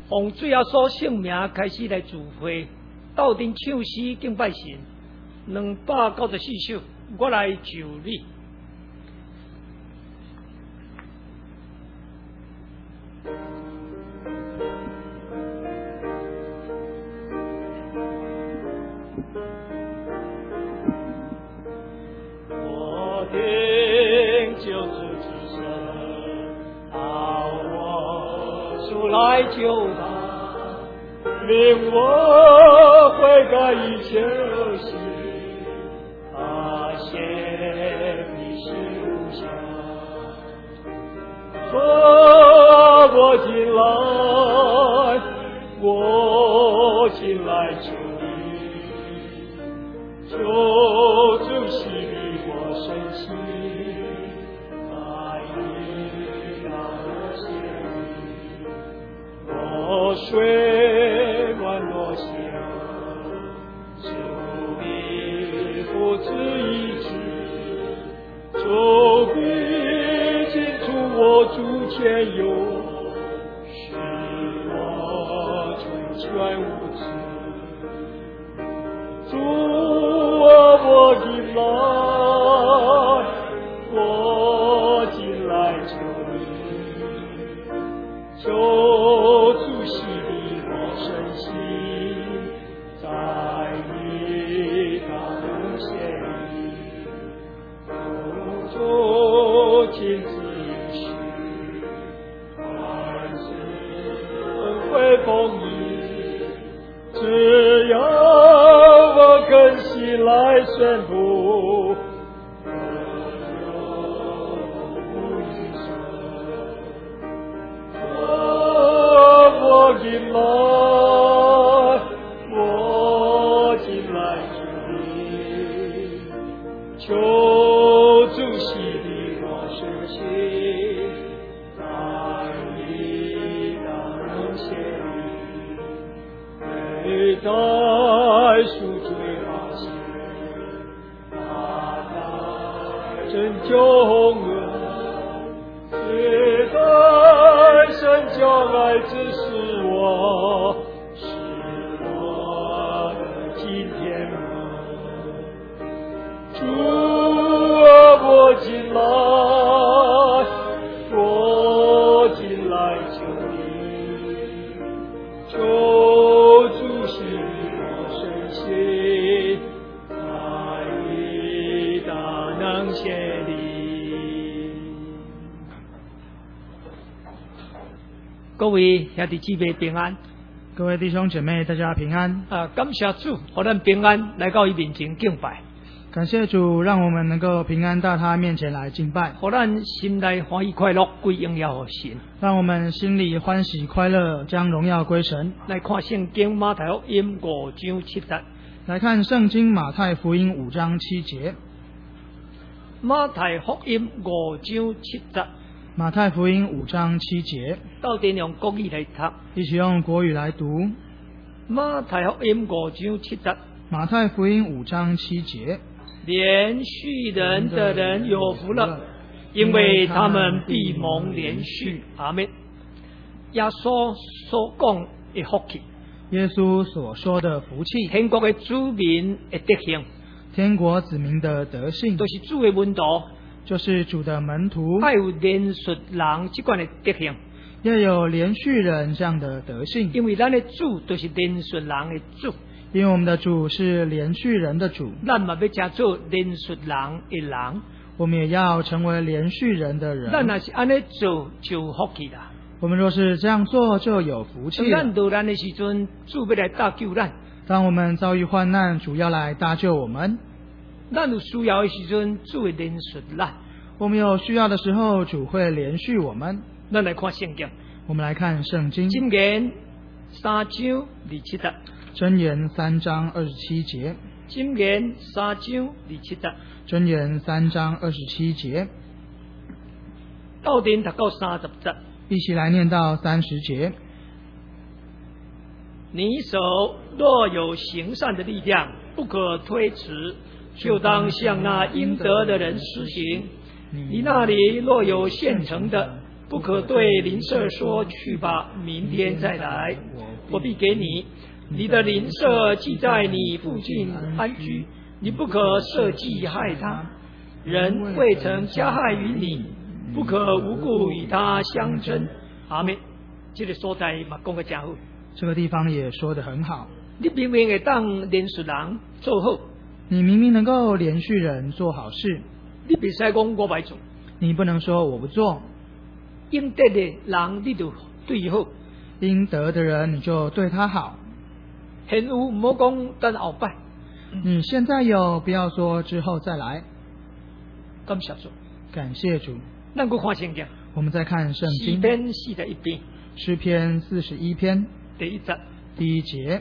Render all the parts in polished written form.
用最后所姓名开始来聚会，斗阵唱诗敬拜神，294首，我来就你。我听救主之声，好我出来救他，令我悔改一切恶行，发现你是无瑕。我进来，我进来求你，求主洗礼我身心，爱你让我献你，我水满落下，主你不止一次，主必清除我主前有，使我成全无知。主啊，我进来，我进来求你，求主洗礼我身心，在你大能显里，主亲自应许，万事会丰益，只要我更新来宣布，我进来，我进来求你，求主洗礼我身心，在你大能显里，每代赎罪好险，大大拯救恩，世代神将爱指示我，是我的今天主啊，我进来，我进来求你，求主洗礼我身心，在你大能显里。各位兄弟姊妹平安， 各位弟兄姐妹，大家平安。 感谢主，让咱平安来到伊面前敬拜。 感谢主，让我们能够平安到他面前来敬拜， 让咱心内欢喜快乐，归荣耀给神。 让我们心里欢喜快乐，将荣耀归神。 来看圣经马太福音5章7节。 来看圣经马太福音5章7节。 马太福音5章7节。 马太福音5章7节。 到底用国语来读， 一起用国语来读。 马太福音5章7节。 马太福音5章7节。 连续人的人有福了，因为他们必蒙连续。阿们。耶稣所讲的福气， 耶稣所说的福气， 天国的子民的德行， 天国子民的德性， 都是主的门徒， 就是主的门徒， 要有连续人这款的德行， 要有连续人这样的德性， 因为咱的主都是连续人的主。 因为我们的主是连续人的主， 咱嘛要加做连续人的人， 我们也要成为连续人的人。 咱若是安尼做就有福气啦。 我们若是这样做，就有福气了。 咱遇难的时阵，主要来搭救咱。 当我们遭遇患难，主要来搭救我们。 咱有需要的时阵，主会连续咱。 我们有需要的时候，主会连续我们。 咱来看圣经。 我们来看圣经。 箴言3章27節。 箴言3章27節。 箴言3章27節。 箴言3章27節。 到底讀到30節。 一起来念到30節。 你手若有行善的力量，不可推迟，就当向那应得的人施行。你那里若有现成的， 不可对邻舍说去吧，明天再来，我必给你。你的邻舍既在你附近安居，你不可设计害他。人未曾加害于你，不可无故与他相争。阿们。这个所在嘛讲得真好。 这个地方也说得很好。 你明明会当连续人做好， 你明明能够连续人做好事， 你别使讲我袂做。 你不能说我不做。 应得的人你就对伊好， 应得的人你就对他好。 现有唔好讲等后摆。 你现在有，不要说之后再来。 感谢主， 感谢主。 咱去看圣经。 我们再看圣经。 诗篇41篇。 诗篇41篇第1节。 第1节。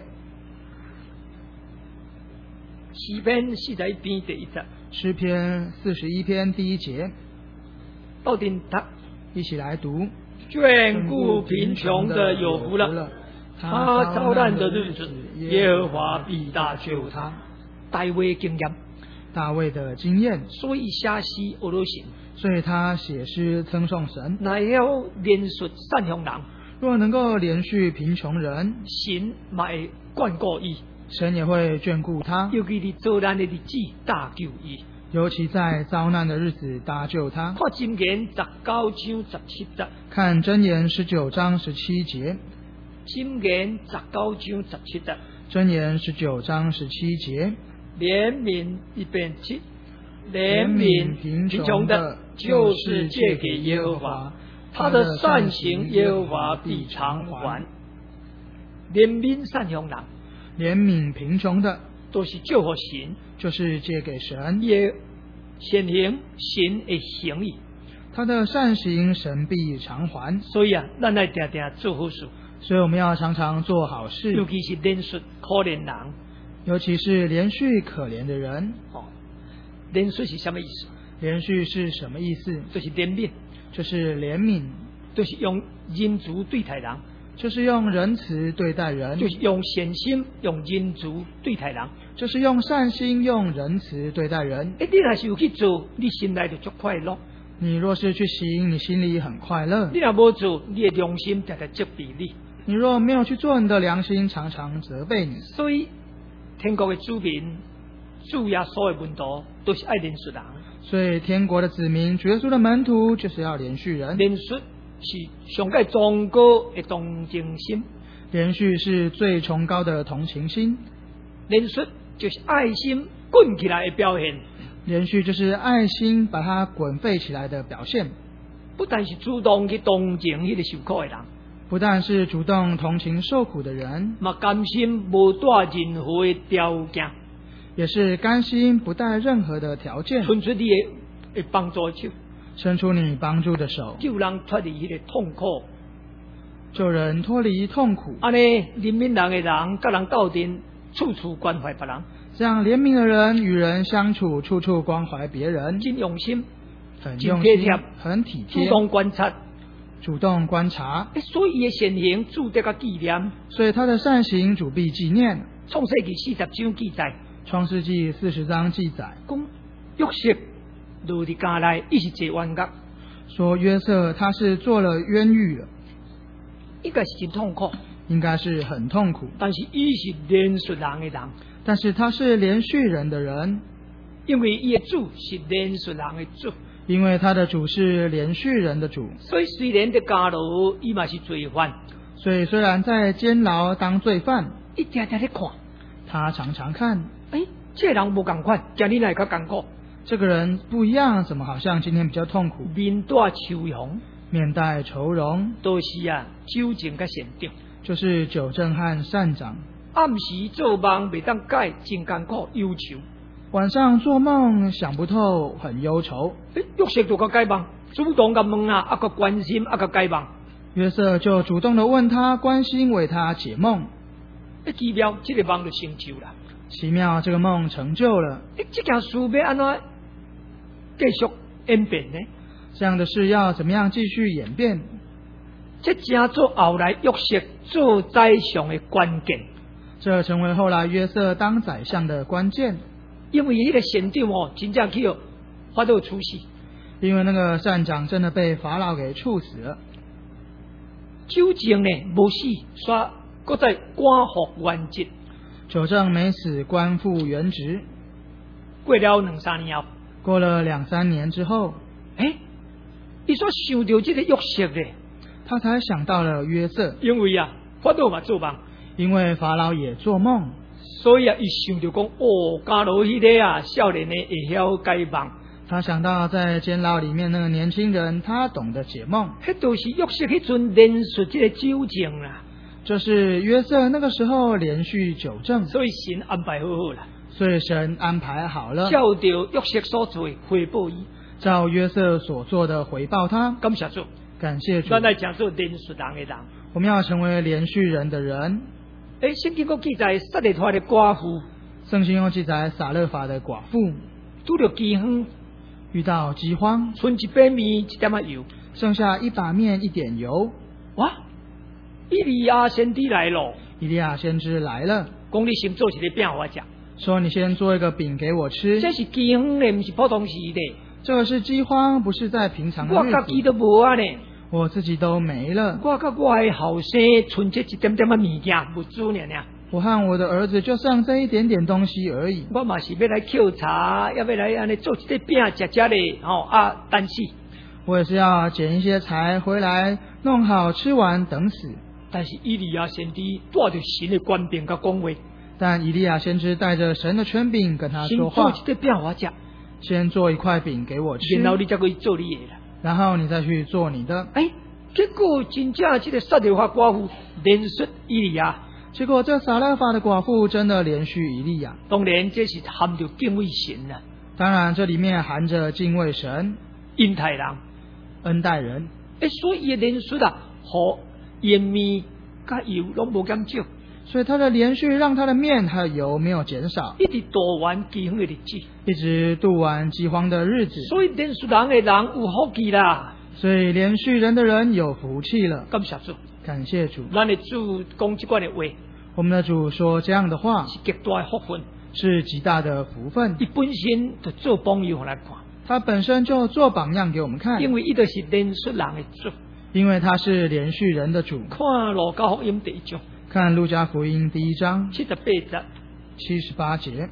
诗篇41篇第1节。 诗篇41篇第1节。 到顶读， 一起来读。 眷顾贫穷的有福了，他遭难的日子，耶和华必大救他。大卫经验， 大卫的经验， 所以写诗学了神， 所以他写诗称颂神。 乃要连续善良人， 若能够连续贫穷人， 神嘛会眷顾伊， 神也会眷顾他， 尤其是遭难的日子大救伊。 尤其在遭难的日子搭救他。 看箴言19章17節， 看箴言19章17节。 箴言19章17節， 箴言19章17节。 憐憫107，憐憫贫窮的，就是借給耶和華，他的善行耶和華必償還。憐憫善良人， 憐憫贫窮的， 都是借給神， 就是借給神。 也善行神會行伊， 他的善行神必償還。 所以咱要常常做好事。 所以我们要常常做好事， 尤其是连续可怜人， 尤其是连续可怜的人。 连续是什么意思？ 连续是什么意思？ 就是怜悯， 就是怜悯， 就是用仁慈对待人， 就是用仁慈对待人， 就是用善心、用仁慈对待人， 就是用善心、用仁慈对待人。 你若是有去做，你心内就足快乐。 你若是去行，你心里很快乐。 你若无做，你的良心常常责备你。 你若没有去做，你的良心常常责备你。 所以，天国的子民，主耶稣的门徒，都是爱连续人。 所以，天国的子民，主耶稣的门徒，就是要连续人。 连续是上界崇高的同情心， 连续是最崇高的同情心。 连续就是爱心滚起来的表现。 连续就是爱心把它滚沸起来的表现。 不但是主动去同情那个受苦的人， 不但是主动同情受苦的人， 嘛甘心无带任何的条件， 也是甘心不带任何的条件， 伸出你的帮助手， 伸出你帮助的手， 救人脱离那个痛苦， 救人脱离痛苦。 安尼怜悯人的人，甲人斗阵，处处关怀别人。 这样怜悯的人与人相处，处处关怀别人， 真用心， 很用心，很体贴， 主动观察， 主动观察。 所以伊的善行主得个纪念， 所以他的善行主必纪念。 创世纪40章记载， 创世纪40章记载， 讲约瑟落伫家内，伊是坐冤狱， 说约瑟他是做了冤狱了， 应该是真痛苦， 应该是很痛苦。 但是伊是连续人的人。 但是他是连续人的人， 因为伊的主是连续人的主， 因为他的主是连续人的主， 所以虽然在监牢，伊嘛是罪犯。 所以虽然在监牢当罪犯， 伊常常在看， 他常常看， 这人无共款，今日来较艰苦。 这个人不一样，怎么好像今天比较痛苦？ 面带愁容， 面带愁容， 都是纠正甲善长， 就是纠正和善长。 暗时做梦袂当解，真艰苦忧愁。 晚上做梦想不透，很忧愁。 约瑟就甲解梦，主动甲问啊，个关心，个解梦。 约瑟就主动的问他，关心为他解梦。 奇妙，这个梦就成就了。 奇妙，这个梦成就了。 这件事要安怎继续演变呢？ 这样的事要怎么样继续演变？ 这正做后来约瑟做宰相的关键。 这成为后来约瑟当宰相的关键， 因为那个县长真正去发到处死， 因为那个善长真的被法老给处死了。 酒政呢无死，煞搁再官复原职。 九正没死，官复原职。 过了2-3年后， 过了2-3年之后， 伊所想到这个约瑟咧， 他才想到了约瑟， 因为啊，法老嘛做梦， 因为法老也做梦， 所以啊，伊想到讲，假如迄个啊少年呢会晓解梦， 他想到在监牢里面那个年轻人，他懂得解梦， 迄都是约瑟迄阵连续这个酒政啦。 这是约瑟那个时候连续9正， 所以神安排好好啦， 所以神安排好了， 照着约瑟所做回报伊， 照约瑟所做的回报他。 感谢主， 感谢主。 咱来讲做连续人的人。 我们要成为连续人的人。 圣经国记载撒勒法的寡妇， 圣经又记载撒勒法的寡妇拄着饥荒， 遇到饥荒， 剩一把面1点仔油， 剩下1把面1点油。 哇！以利亚先知来了， 以利亚先知来了， 讲你先做一个饼给我吃， 说你先做一个饼给我吃。 这是饥荒的，不是普通时的。 这个是饥荒，不是在平常的日子。 我自己都无啊呢， 我自己都没了。 我甲我的后生存这一点点的物件物资呢。 我和我的儿子就剩这一点点东西而已。 我嘛是要来抾茶，要来安尼做一个饼吃吃咧，等死。 我也是要捡一些柴回来，弄好吃完等死。 但是以利亚先知带着神的权柄甲讲话， 但以利亚先知带着神的权柄跟他说话。 先做一个饼我吃， 先做一块饼给我吃， 然后你再去做你的啦。 然后你再去做你的。 结果真正这个撒勒法寡妇连续以利亚。 结果这撒勒法的寡妇真的连续以利亚。 当然这是含着敬畏神啦。 当然这里面含着敬畏神、 恩待人、 恩待人。 所以伊的连续啊，和盐面甲油拢无减少， 所以他的连续让他的面还有油没有减少， 一直度完饥荒的日子， 一直度完饥荒的日子。 所以连续人的人有福气啦。 所以连续人的人有福气了。 感谢主， 感谢主。 咱的主讲这款的话， 我们的主说这样的话是极大的福分， 是极大的福分。 伊本身就做榜样来看， 他本身就做榜样给我们看， 因为伊就是连续人的主， 因为他是连续人的主。 看路加福音第1章， 看路加福音第1章 78节。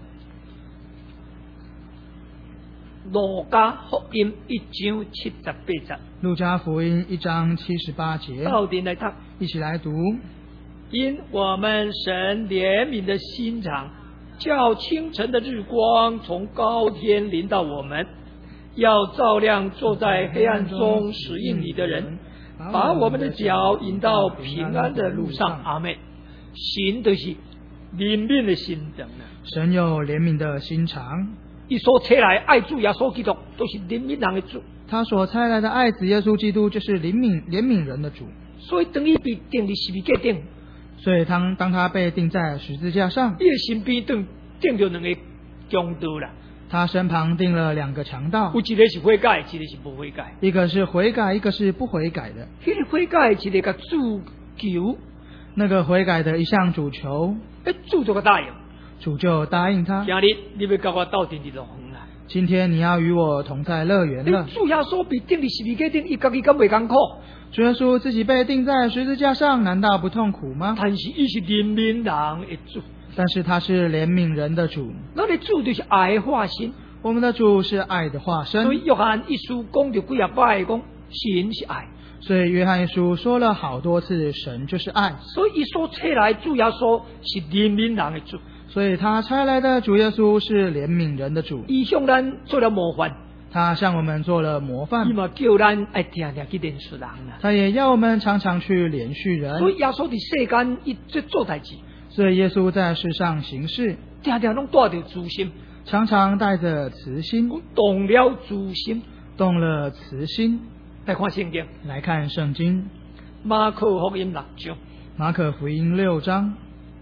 路加福音1章78节。 路加福音1章78节。 到底来读， 一起来读。 因我们神怜悯的心肠，叫清晨的日光从高天临到我们，要照亮坐在黑暗中使应你的人，把我们的脚引到平安的路上。阿们。神就是怜悯的心肠啊！ 神有怜悯的心肠， 伊所差来爱主耶稣基督，都是怜悯人的主。 他所差来的爱子耶稣基督，就是怜悯人的主。 所以等于被钉在十字架顶。 所以当他被钉在十字架上， 伊的身边钉着2个强盗啦。 他身旁钉了2个强盗， 有一个是悔改，一个是不悔改。 一个是悔改，一个是不悔改的。 迄个悔改一个甲主求， 那个悔改的一向主求， 主就个答应， 主就答应他。 今日你要甲我斗阵乐园啦！ 今天你要与我同在乐园了。 主耶稣被钉在十字架顶，伊家己敢袂艰苦？ 主耶稣自己被钉在十字架上，难道不痛苦吗？ 但是伊是怜悯人的主， 但是他是怜悯人的主。 咱的主就是爱的化身， 我们的主是爱的化身。 所以约翰一书讲着几啊摆讲，神是爱。 所以约翰一书说了好多次，神就是爱。 所以伊所差来主耶稣是怜悯人的主， 所以他差来的主耶稣是怜悯人的主。 伊向咱做了模范， 他向我们做了模范。 伊嘛叫咱爱定定去连续人啦。 他也要我们常常去连续人。 所以耶稣伫世间一直做代志， 所以耶稣在世上行事， 定定拢带着慈心， 常常带着慈心， 动了慈心， 动了慈心。 来看圣经， 来看圣经， 马可福音6章， 马可福音6章，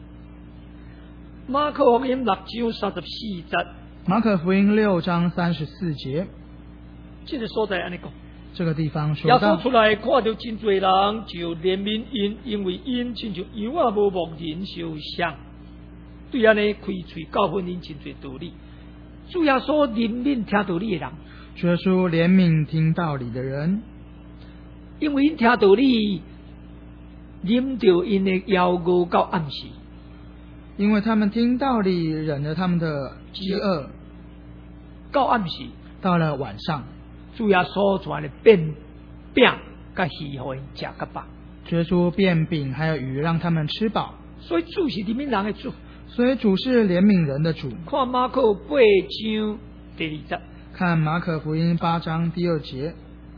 马可福音6章34节， 马可福音6章34节， 这个所在安尼讲， 这个地方说耶到， 稣出来看到真多人，就怜悯因，因为因亲像羊啊无牧人受伤，对安尼开嘴教训因真多道理。主耶稣怜悯听道理的人， 主耶稣怜悯听道理的人， 因为因听道理，忍着因的枵餓到暗時， 因为他们听道理，忍着他们的饥饿， 到暗時， 到了晚上， 主耶穌就嚟變餅，甲魚互因食甲飽。 主耶稣变饼还有鱼让他们吃饱。 所以主是憐憫人的主。 所以主是怜悯人的主。 看馬可8章第2節， 看马可福音8章第2節。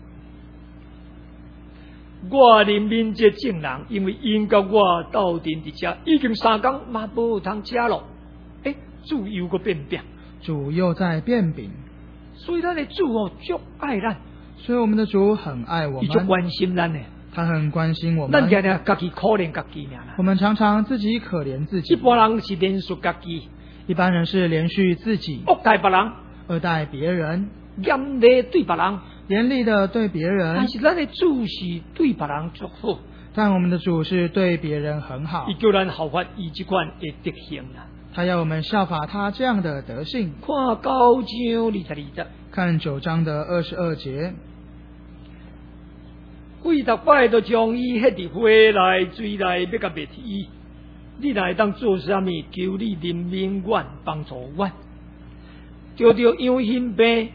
我憐憫這眾人，因為因甲我鬥陣佇遮，已經3天嘛無通食咯。主又個變餅， 主又在變餅， 所以咱的主足愛咱， 所以我們的主很愛我們， 伊足關心咱的， 他很關心我們。 咱常常家己可憐家己爾啦。 我們常常自己可憐自己。 一般人是連續家己， 一般人是連續自己， 惡待別人， 惡待別人， 嚴厲對別人， 嚴厲的對別人。 但是咱的主是對別人足好， 但我們的主是對別人很好。 伊叫咱效法伊這款的德行啦。 他要我們效法他這樣的德性。 看9章22節， 看9章的22節。 鬼逐擺都將伊迄佇火內水內要甲滅伊，你來當做啥物？求你憐憫阮，幫助阮。叫着養心病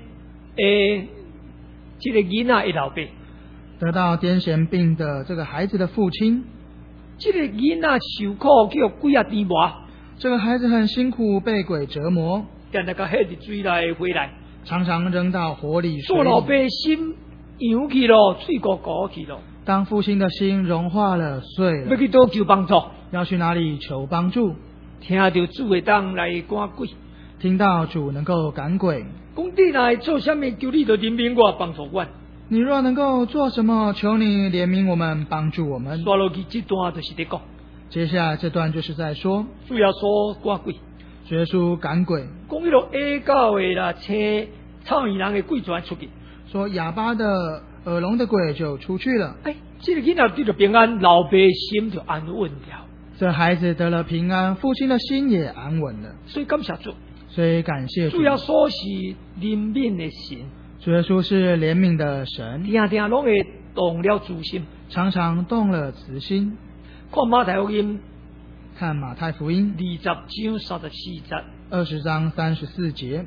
這個囡仔的老爸， 得到癲癇病的這個孩子的父親， 這個囡仔受苦叫鬼仔折磨， 這個孩子很辛苦，被鬼折磨， 但係個迄佇水內回來， 常常扔到火裡水裡。 做老爸心揚去咯，嘴鼓鼓去咯。 當父親的心融化了、碎了， 要去倒求幫助， 要去哪裡求幫助？ 聽到主會當來趕鬼， 聽到主能夠趕鬼。 講你來做啥物？求你就憐憫我，幫助我。 你若能夠做什麼，求你憐憫我們，幫助我們。 刷落去這段就是在講， 接下來這段就是在說， 主要說趕鬼， 主耶穌趕鬼， 講迄個下教的啦，青草耳人的鬼轉出去， 說啞巴的、耳聾的鬼就出去了。 這個囡仔得到平安，老爸心就安穩了。 這孩子得了平安，父親的心也安穩了。 所以感謝主， 所以感謝主。 主要說是憐憫的神， 主耶穌是憐憫的神， 聽聽攏會動了慈心， 常常動了慈心。 看馬太福音， 看馬太福音 20章34節 ，20章34節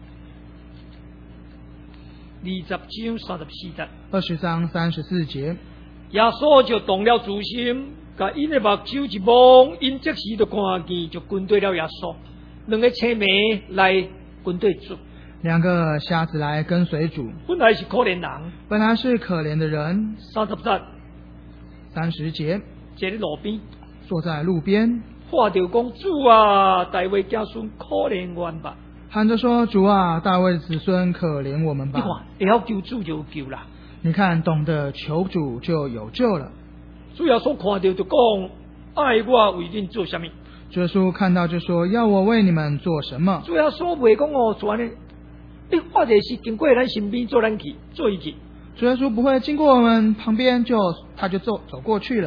，20章34節 ，20章34節。 耶穌就動了慈心，甲因的目睭一望，因即時就看見，就跟對了耶穌。兩個青眉來跟對主， 兩個瞎子來跟隨主， 本來是可憐人， 本來是可憐的人。 30節節， 坐喺路邊， 坐在路邊， 喊着講：主啊，大衛子孫可憐我吧！ 喊着說：主啊，大衛的子孫可憐我們吧！ 你看，會曉求主就有救啦。 你看，懂得求主就有救了。 主耶穌看到就講：愛我為恁做啥物？ 主耶穌看到就說：要我為你們做什麼？ 主耶穌袂講哦，全呢，或者是經過咱身邊做咱去做伊去。 主耶穌不會經過我們旁邊他就走過去了。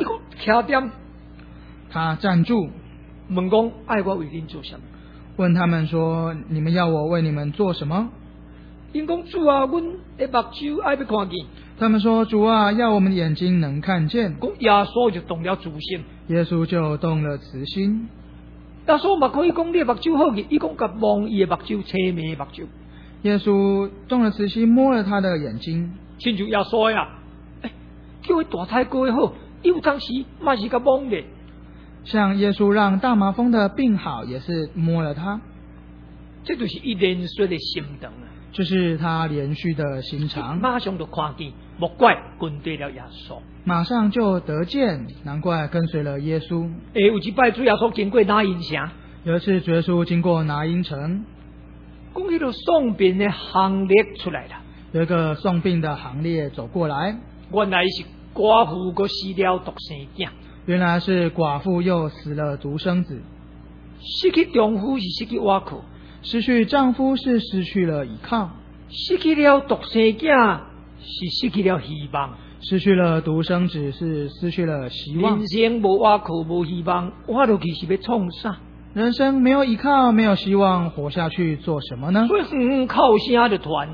他站住， 問講：愛我為恁做啥物？ 問他們說：你們要我為你們做什麼？ 因講：主啊，阮的目睭愛要看見。他們說：主啊，要我們的眼睛能看見。 耶穌就動了慈心， 耶穌就動了慈心。 耶穌嘛可以講你的目睭好嘅，伊講甲望伊的目睭，青眉的目睭。 耶穌動了慈心，摸了他的眼睛。 親像耶穌呀，叫伊大太哥好，有當時嘛是甲望嘅。 像耶穌讓大麻風的病好，也是摸了他。 這就是伊連續的心腸啊！ 這是他連續的心腸。 馬上就看見，莫怪跟對了耶穌。 馬上就得見，難怪跟隨了耶穌。 有一擺主耶穌經過拿因城， 有一次主耶穌經過拿因城， 講迄個送殯的行列出來了。 有一個送殯的行列走過來， 原來是寡婦個死了獨生囝。 原來是寡婦又死了獨生子。 失去丈夫是失去倚靠， 失去丈夫是失去了倚靠， 失去了獨生囝是失去了希望， 失去了獨生子是失去了希望。 人生無倚靠無希望，活落去是要創啥？ 人生沒有依靠沒有希望，活下去做什麼呢？ 所以靠聲就傳來啦。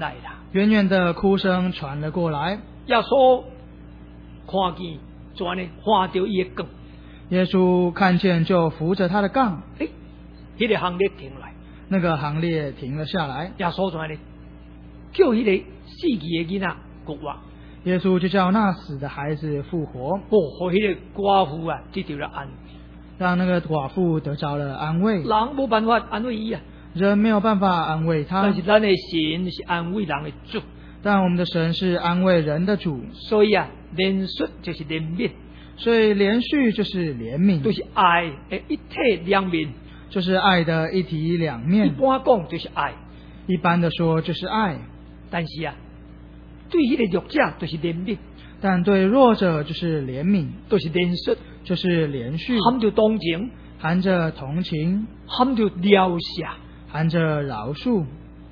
远远的哭声传了过来。 耶稣看见，怎呢？看到伊的杠， 耶稣看见就扶着他的杠， 迄个行列停来， 那个行列停了下来。 耶稣怎呢？叫迄个死去的囡仔复活， 耶稣就叫那死的孩子复活， 互迄个寡妇啊得到了安慰， 让那个寡妇得着了安慰。 人无办法安慰伊啊， 人没有办法安慰他， 但是咱的神是安慰人的主。 但我们的神是安慰人的主， 所以啊，怜恤就是怜悯， 所以连续就是怜悯， 就是爱的一体两面， 就是爱的一体两面。 一般讲就是爱， 一般的说就是爱， 但是啊，对迄个弱者就是怜悯， 但对弱者就是怜悯， 就是怜恤， 就是连续， 含着同情， 含着同情， 含着了解， 含着饶恕。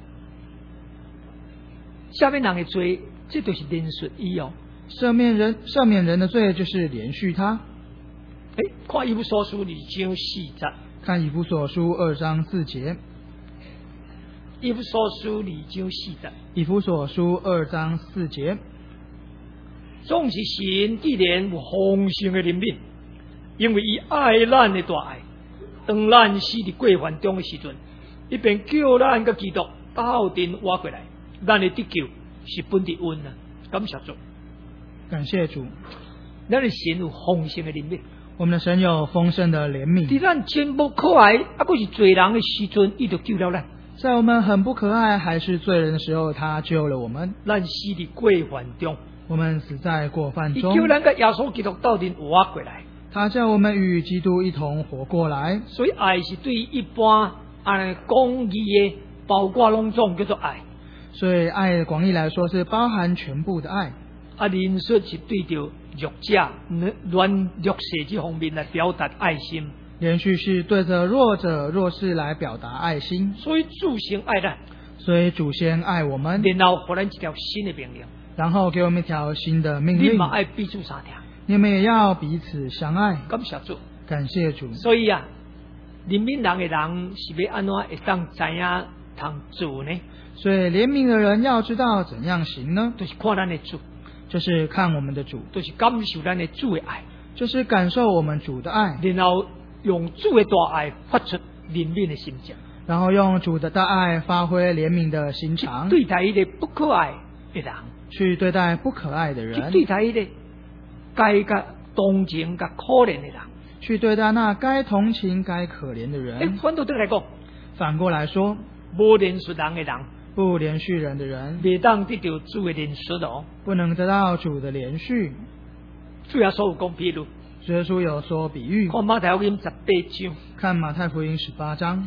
下面人的罪，这就是怜恤伊哦。 赦免人的罪就是连续他。 看以弗所书2章4节， 看以弗所书2章4节。 以弗所书2章4节， 以弗所书2章4节。 总是神既然有丰盛的怜悯，因为伊爱咱的大爱，当咱死伫过犯中的时阵，一边叫咱甲基督斗阵活过来，咱的得救是本地恩啊！感谢主， 感谢主， 咱的神有丰盛的怜悯。 我们的神有丰盛的怜悯， 伫咱真不可爱，还佫是罪人的时阵，伊就救了咱。 在我们很不可爱还是罪人的时候，他救了我们。 咱死伫过犯中， 我们死在过犯中， 伊叫咱甲耶稣基督斗阵活过来。 他叫我们与基督一同活过来。 所以爱是对一般公义的包括拢总叫做爱。 所以爱广义来说是包含全部的爱。 怜恤是对着弱者、软弱势这方面来表达爱心。 连续是对着弱者弱势来表达爱心。 所以主先爱咱， 所以主先爱我们， 然后给咱一条新的命令， 然后给我们一条新的命令。 你嘛爱彼此相听， 你们也要彼此相爱。 感谢主， 感谢主。 所以啊，怜悯人的人是要安怎会当知影通做呢？ 所以怜悯的人要知道怎样行呢？ 就是看咱的主， 就是看我们的主， 就是感受咱的主的爱， 就是感受我们主的爱， 然后用主的大爱发出怜悯的心情， 然后用主的大爱发挥怜悯的心肠， 对待一个不可爱的人， 去对待不可爱的人， 去对待一个该同情可怜的人， 去对待那该同情该可怜的人。 反倒对来讲， 反过来说， 无怜恤人的人， 不连续人的人， 未当得到主的怜恤哦， 不能得到主的连续。 主耶稣有讲比如， 主耶稣有说比喻， 看马太福音18章， 看马太福音18章。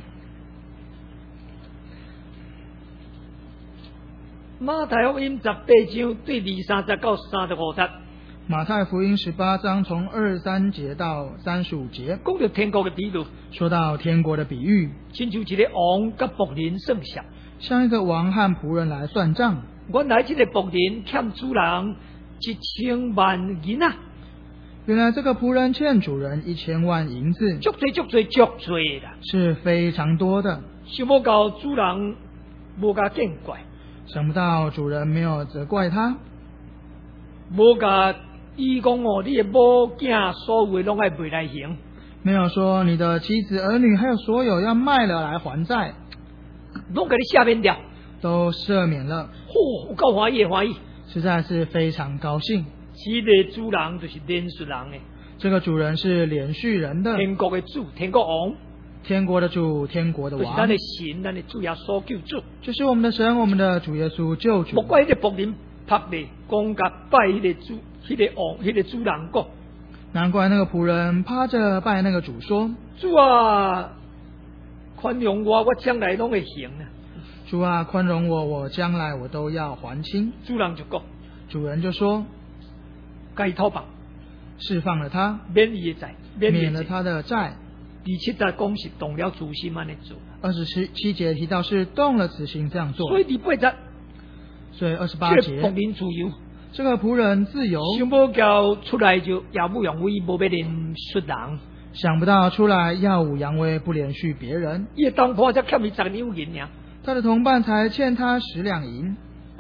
马太福音18章对23到35节。 马太福音18章从23节到35节， 讲到天国的比喻， 说到天国的比喻， 亲像一个王甲仆人算账， 像一个王和仆人来算账。 原来这个仆人欠主人1000万银啊， 原来这个仆人欠主人1000万银子， 足多啦， 是非常多的。 想不到主人无甲见怪， 想不到主人没有责怪他， 无甲伊讲哦，你的某囝所有的拢爱卖来还， 没有说你的妻子儿女还有所有要卖了来还债， 拢给你下面掉， 都赦免了。 有够欢喜的欢喜， 实在是非常高兴。 这个主人就是怜恤人的， 这个主人是连续人的， 天国的主，天国王， 天国的主，天国的王， 就是咱的神，咱的主耶稣救主， 就是我们的神，我们的主耶稣救主。 不怪这仆人拍的，讲甲拜迄个主，迄个王，迄个主人讲， 难怪那个仆人趴着拜那个主说：“ 主啊，宽容我，我将来拢会还啊。” 主啊，宽容我，我将来我都要还清。 主人就讲， 主人就说：“ 该讨放， 释放了他， 免伊的债， 免了他的债。” 第7节讲是动了主心安尼做 ，27节提到是动了此心这样做。 所以第8节， 所以28节， 仆人自由， 这个仆人自由， 想不到出来就耀武扬威，无要怜恤人， 想不到出来耀武扬威，不连续别人。 伊的同伴才欠伊10两银尔， 他的同伴才欠他10两银。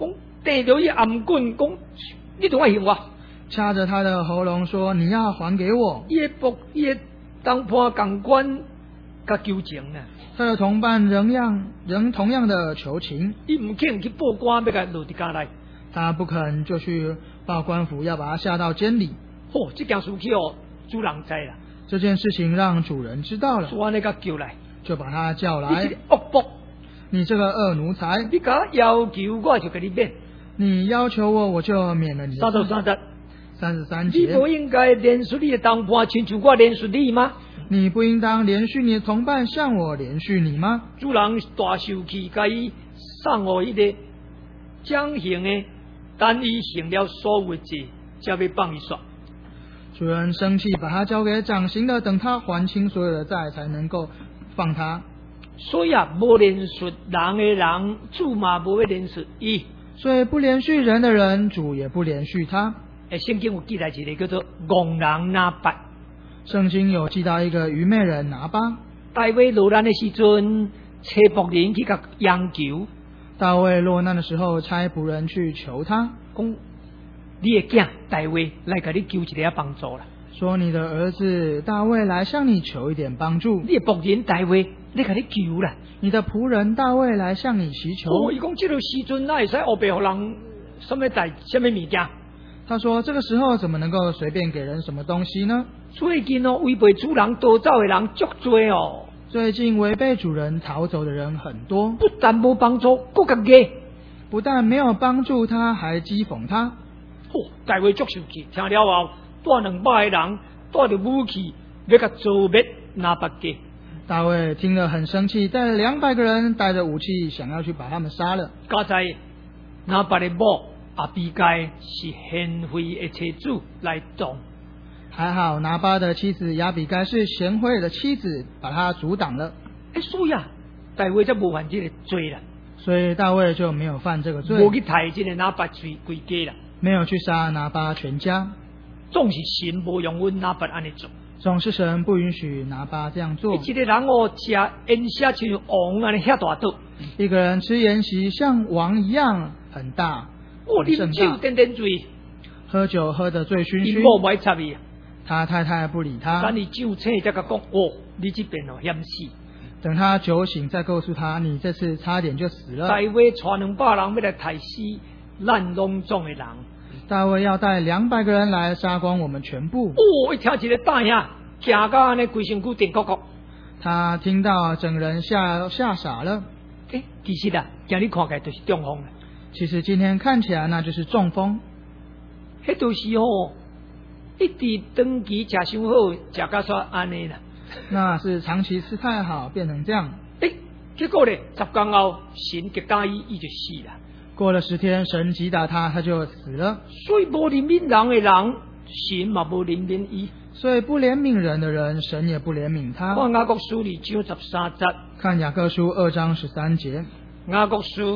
讲逮着伊暗棍，讲你同我还我。 掐着他的喉咙说：“你要还给我。” 伊的当判共款甲求情呢。 他的同伴仍同样的求情， 伊唔肯去报官，要甲落地监内。 他不肯就去报官府，要把他下到监里。 这件事去主人知啦。 这件事情让主人知道了， 所以甲叫来， 就把他叫来。 你这个恶仆， 你这个恶奴才， 你甲我要求，我就给你免。 你要求我就免了你的罪。33节， 你不应该连续你的当判，亲像我连续你吗？ 你不应当连续你的同伴向我连续你吗？ 主人大受气，甲伊送我一个奖刑的，等伊行了所有的罪，才要放伊煞。 主人生气，把他交给掌刑的，等他还清所有的债，才能够放他。 所以无连续人的人，主嘛无要连续伊。 所以不连续人的人，主也不连续他。 圣经有记载一个叫做戆人拿八。 圣经有记到一个愚昧人拿巴。 大卫落难的时阵，差仆人去甲央求。 大卫落难的时候，差仆人去求他， 讲你的囝大卫来甲你求一点帮助啦。 说你的儿子大卫来向你求一点帮助。 你的仆人大卫来甲你求啦。 你的仆人大卫来向你祈求。 伊讲这个时阵哪会使黑白互人什么物件？ 他说这个时候怎么能够随便给人什么东西呢？ 最近违背主人逃走的人足多哦。 最近违背主人逃走的人很多， 不但无帮助，更加加。 不但没有帮助他，还讥讽他。 大卫足受气，听了后，带200个人带着武器，要甲诛灭拿八家。 大卫听了很生气，带了200个人，带着武器，想要去把他们杀了。 加在拿八的某阿比该是贤惠的妻子来动。 还好拿巴的妻子亚比该是贤惠的妻子，把他阻挡了。 所以大卫才无犯这个罪啦。 所以大卫就没有犯这个罪， 无去杀这个拿八罪规家啦， 没有去杀拿巴全家。 总是神无用阮拿八安尼做， 总是神不允许拿巴这样做。 一个人吃烟霞像王安尼遐大刀， 一个人吃筵席像王一样很大， 啉酒点醉， 喝酒喝得醉醺醺。 因某不爱插伊， 他太太不理他。 等你酒醒才甲讲，你这边险死。 等他酒醒，再告诉他，你这次差点就死了。 大卫带200人要来杀死咱拢总的人。 大卫要带200个人来杀光我们全部。 一听一个大声，惊到安尼规身躯电国。 他听到整人吓傻了。 其实今日看起来就是中风了。 其实今天看起来那就是中风。 迄就是一直长期吃伤好，吃到煞安尼啦。 那是长期吃太好，变成这样。 结果呢，10天后，神击打伊就死了。 过了10天，神击打他，他就死了。 所以无怜悯人的人，神嘛无怜悯伊。 所以不怜悯人的人，神也不怜悯他。 看雅各书2章13节。 看雅各书2章13节。 雅各书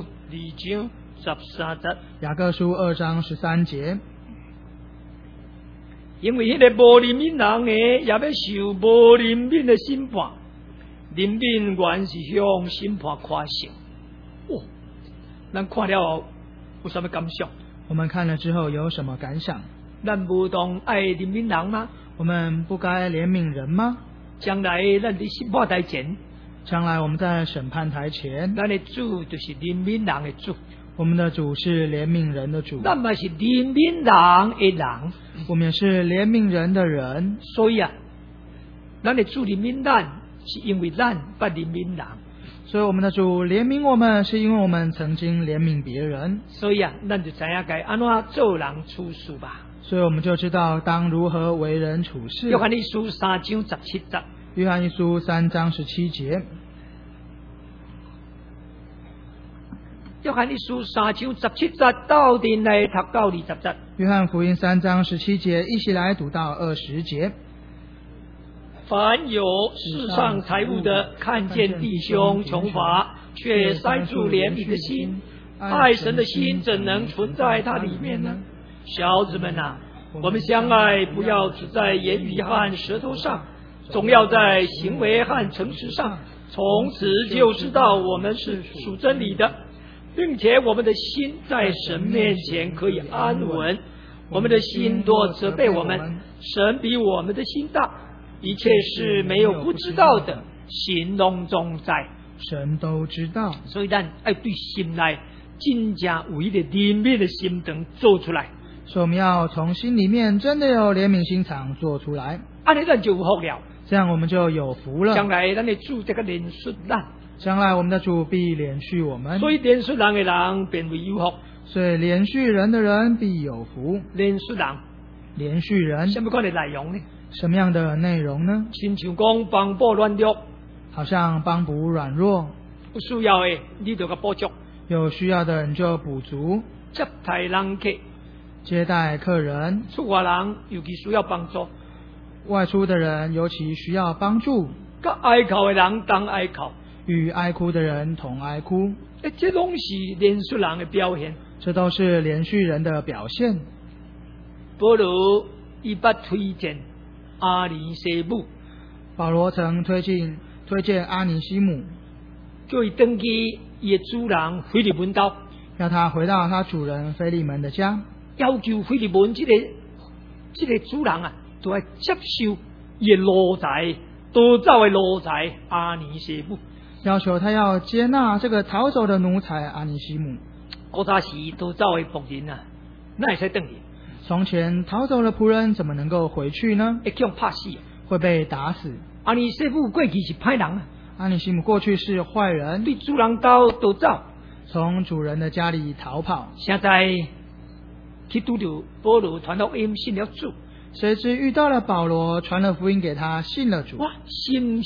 2章13节。 雅各书2章13节。 因为迄个无怜悯人的，也要受无怜悯的审判。怜悯原是向审判夸胜。咱看了后有什么感想？ 我们看了之后有什么感想？ 咱无当爱怜悯人吗？ 我们不该怜悯人吗？ 将来咱伫审判台前， 将来我们在审判台前， 咱的主就是怜悯人的主。 我们的主是怜悯人的主， 咱嘛是怜悯人的人， 我们也是怜悯人的人。 所以咱的主怜悯咱，是因为咱不怜悯人。 所以我们的主怜悯我们，是因为我们曾经怜悯别人。 所以咱就知影该安怎做人处事吧。 所以我们就知道当如何为人处事。 约翰一书3章17节。 约翰一书3章17节。 约翰一书3章17节到底来读到20节。 约翰福音3章17节，一起来读到20节。 凡有世上财物的，看见弟兄穷乏，却塞住怜悯的心，爱神的心怎能存在他里面呢？小子们啊，我们相爱不要只在言语和舌头上，总要在行为和诚实上，从此就知道我们是属真理的。 并且我们的心在神面前可以安稳。我们的心多责备我们，神比我们的心大，一切事没有不知道的，心拢总在， 神都知道。 所以咱要对心来真正有一个怜悯的心肠做出来， 所以我们要从心里面真的有怜悯心肠做出来， 安尼咱就有福了， 这样我们就有福了。 将来咱的主这个怜恤咱， 将来我们的主必怜恤我们， 所以怜恤人的人变为有福， 所以怜恤人的人必有福。 怜恤人， 怜恤人， 什么款的内容呢？ 什么样的内容呢？ 亲像讲帮补软弱， 好像帮补软弱， 有需要的你就给补足， 有需要的人就补足， 接待人客， 接待客人， 出外人尤其需要帮助， 外出的人尤其需要帮助， 跟哀哭的人当哀哭， 与哀哭的人同哀哭， 这拢是怜恤人的表现。 这都是怜恤人的表现。 保罗伊捌推荐阿尼西姆， 保罗曾推荐阿尼西姆， 叫伊登去伊的主人腓利门家， 要他回到他主人腓利门的家， 要求腓利门这个主人啊，都要接受伊的奴才逃走的奴才阿尼西姆， 要求他要接纳这个逃走的奴才阿尼西姆。 古早时逃走的仆人啊，哪会使回去？ 从前逃走的仆人怎么能够回去呢？ 会叫拍死， 会被打死。 阿尼西姆过去是歹人啊， 阿尼西姆过去是坏人， 对主人家逃走， 从主人的家里逃跑。 现在去拄着保罗传福音信了主， 谁知遇到了保罗，传了福音给他，信了主。 哇，心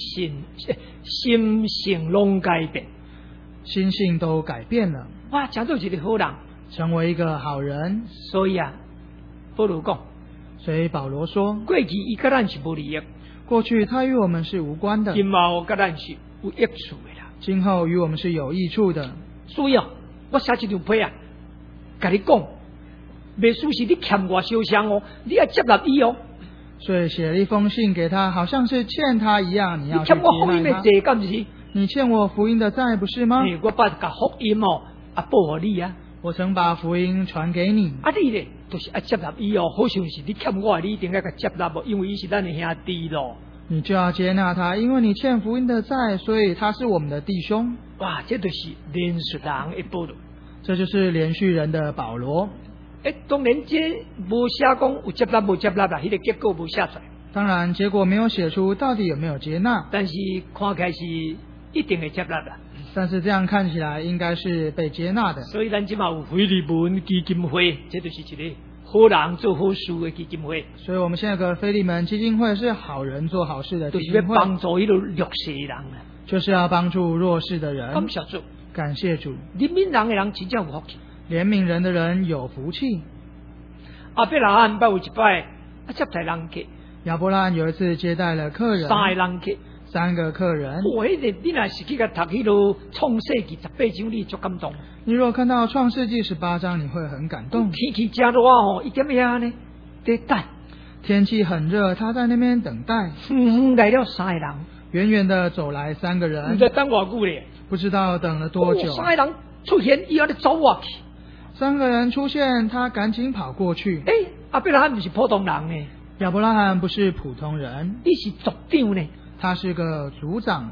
性拢改变， 心性都改变了。 哇，成做一个好人， 成为一个好人。 所以啊，保罗讲， 所以保罗说， 过去伊甲咱是无利益， 过去他与我们是无关的， 今后甲咱是有益处的啦， 今后与我们是有益处的。 所以啊，我写一张批啊，甲你讲，袂输是你欠我烧香哦，你要接纳伊哦。 所以写了一封信给他，好像是欠他一样，你要去欠我福音接纳他。 的债，敢不是？ 你欠我福音的债，不是吗？ 我把甲福音哦啊报给你啊， 我曾把福音传给你， 啊你咧就是要接纳伊哦，好像是你欠我的，你一定要甲接纳哦，因为伊是咱的兄弟咯。 你就要接纳他，因为你欠福音的债，所以他是我们的弟兄。 哇，这就是怜恤人的保罗， 这就是连续人的保罗。 当然这无写讲有接纳无接纳啦，迄个结果无写出来。 当然，结果没有写出到底有没有接纳， 但是看起来是一定会接纳的。 但是这样看起来应该是被接纳的。 所以咱即嘛有腓利门基金会，这就是一个好人做好事的基金会。 所以我们现在有个腓利门基金会，是好人做好事的基就是要金会， 帮助迄个弱势的人啊。 就是要帮助弱势的人。 感谢主， 感谢主， 怜悯人的人真正有福气。 怜悯人的人有福气。 阿伯拉罕捌有一摆接待人客， 亚伯拉罕有一次接待了客人， 三个人客。 3个客人。 哇！迄个你若是去甲读迄落创世纪18章，你足感动。 你如果看到创世纪18章，你会很感动。 天气真热吼，一点遐呢，在等。 天气很热，他在那边等待。 来了3个人， 远远的走来3个人， 你在等偌久咧？ 不知道等了多久。 3个人出现，伊安尼走过去。 3个人出现，他赶紧跑过去。 阿伯拉罕不是普通人呢， 亚伯拉罕不是普通人， 你是族长呢。 他是个族长，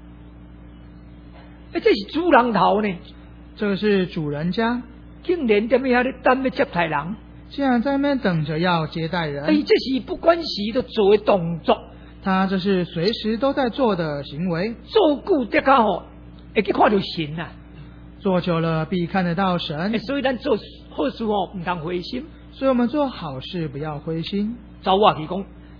这是主人头呢， 这个是主人家， 竟然在遐咧等要接待人， 竟然在那边等着要接待人。 这是不管时都做的动作， 他这是随时都在做的行为。 做久得较好，会去看到神啊。 做久了必看得到神。 所以咱做好事哦，唔通灰心。 所以我们做好事不要灰心。 走我去讲，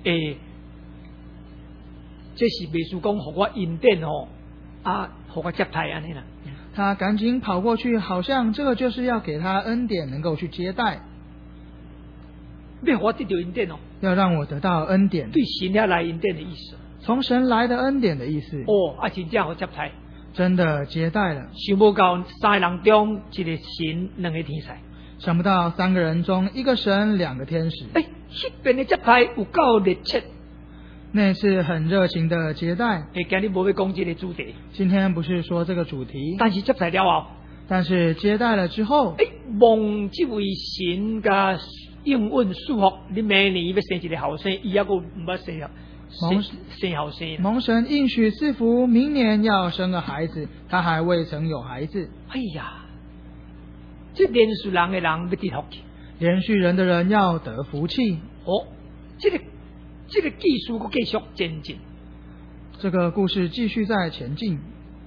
这是秘书讲，互我恩典哦，互我接待安尼啦。 他赶紧跑过去，好像这个就是要给他恩典，能够去接待。 要我得到恩典哦， 要让我得到恩典， 对神遐来恩典的意思。 从神来的恩典的意思。 真正好接待， 真的接待了。 想不到3个人中一个神，2个天使。 想不到3个人中1个神2个天使。 迄边的接待有够热切。 那是很热情的接待。 今日无要讲这个主题， 今天不是说这个主题， 但是接待了后， 但是接待了之后， 望这位神甲应允祝福，你明年要生一个后生，伊还佫唔捌生后生。 蒙神应许赐福，明年要生个孩子，他还未曾有孩子。 哎呀，这连续人的人要得福气， 连续人的人要得福气。 这个技术佫继续前进。 这个故事继续在前进。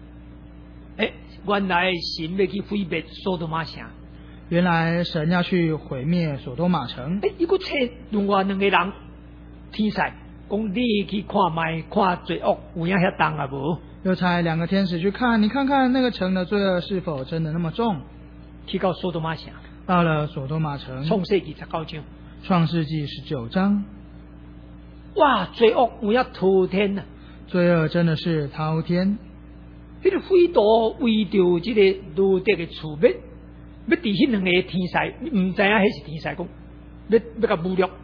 原来神要去毁灭所多玛城。 原来神要去毁灭所多玛城。 伊佫请另外两个人天使，讲你去看卖，看罪恶有影遐重啊无？ 又差2个天使去看，你看看那个城的罪恶是否真的那么重？ 去到所多玛城。 到了所多玛城。 创世纪19章。 创世纪19章。 哇，罪恶有影滔天啊！罪恶真的是滔天。 迄个匪徒为着这个罗德的厝要伫迄两个天使，你唔知影迄是天使讲，要甲侮辱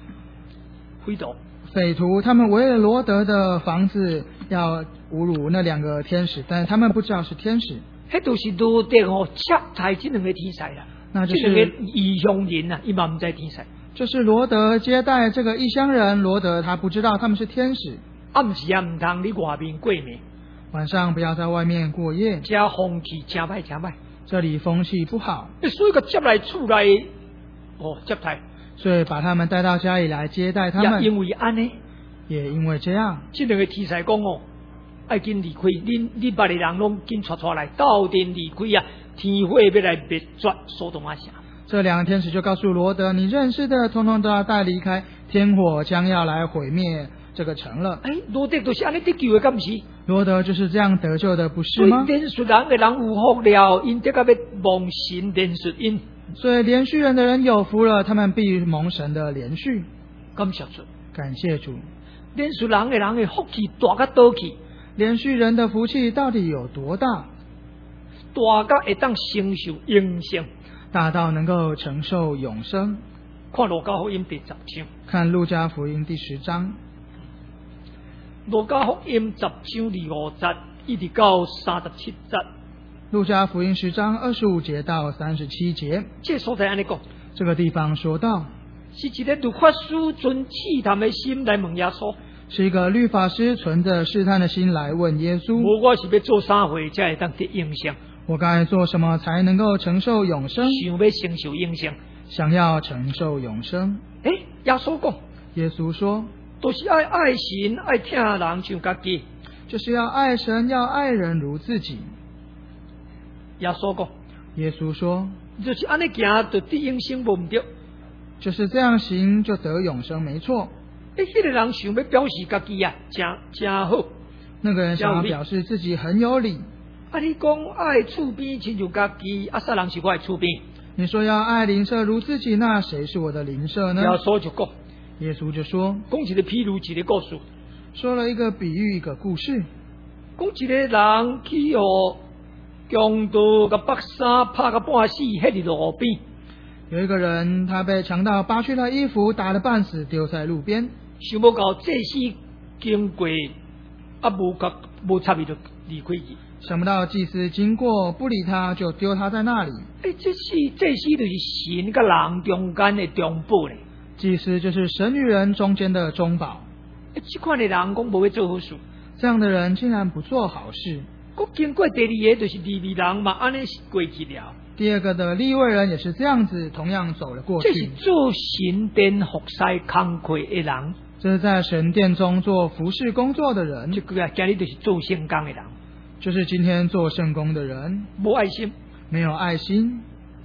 匪徒他们为了罗德的房子要侮辱那2个天使，但是他们不知道是天使。 迄都是罗德切台这两个天使啦， 那就是这两个异乡人啊，伊嘛唔知天使。 就是罗德接待这个异乡人，罗德他不知道他们是天使。 暗时啊唔通你外面过暝， 晚上不要在外面过夜。 这风气真歹， 这里风气不好， 所以个接来厝来接待， 所以把他们带到家里来接待他们。 也因为安尼， 也因为这样， 这两个天使讲爱紧离开，你别的人拢紧出来，斗阵离开啊！天火要来灭绝所多玛城。 这2个天使就告诉罗德，你认识的统统都要带离开，天火将要来毁灭这个城了。 罗德就是安尼得救的，敢不是？ 罗德就是这样得救的，不是吗？ 连续人的人有福了，因这个要蒙神连续因。 所以连续人的人有福了，他们必蒙神的连续。 感谢主， 感谢主。 连续人的福气大到倒去？ 连续人的福气到底有多大？ 大到会当承受永生， 大到能够承受永生。 看路加福音第10章。 看路加福音第10章。 路加福音10章25节一直到37节。 路加福音10章25节到37节。 这所在安尼讲， 这个地方说到， 是一个律法师存试探的心来问耶稣。 是一个律法师存着试探的心来问耶稣： 我是要做啥会才会当得永生？ 我该做什么才能够承受永生？ 想要承受永生， 想要承受永生。 耶稣讲， 耶稣说， 都是爱神，爱听人像家己， 就是要爱神，要爱人如自己。 耶稣讲， 耶稣说， 就是安尼行就得永生，无唔对。 就是这样行就得永生，没错。 迄个人想要表示家己啊，真好。 那个人想要表示自己很有理。 你讲爱厝边亲像家己，啥人是我的厝边？ 你说要爱邻舍如自己，那谁是我的邻舍呢？ 耶稣就讲， 耶稣就说， 讲一个譬如一个故事， 说了一个比喻，一个故事。 讲一个人去强盗甲白衫拍个半死，迄伫路边。 有一个人，他被强盗扒去了衣服，打得半死，丢在路边。 想不到祭司经过，无插伊就离开去。 想不到祭司经过不理他，就丢他在那里。 祭司就是神甲人中间的中保呢。 祭司就是神与人中间的中保。 这款的人讲无要做好事， 这样的人竟然不做好事。 经过第二个就是利未人嘛，安尼过去了。 第二个的利未人也是这样子，同样走了过去。 这是做神殿服侍工课的人， 这是在神殿中做服侍工作的人。 这个今日就是做圣工的人， 就是今天做圣工的人， 无爱心， 没有爱心。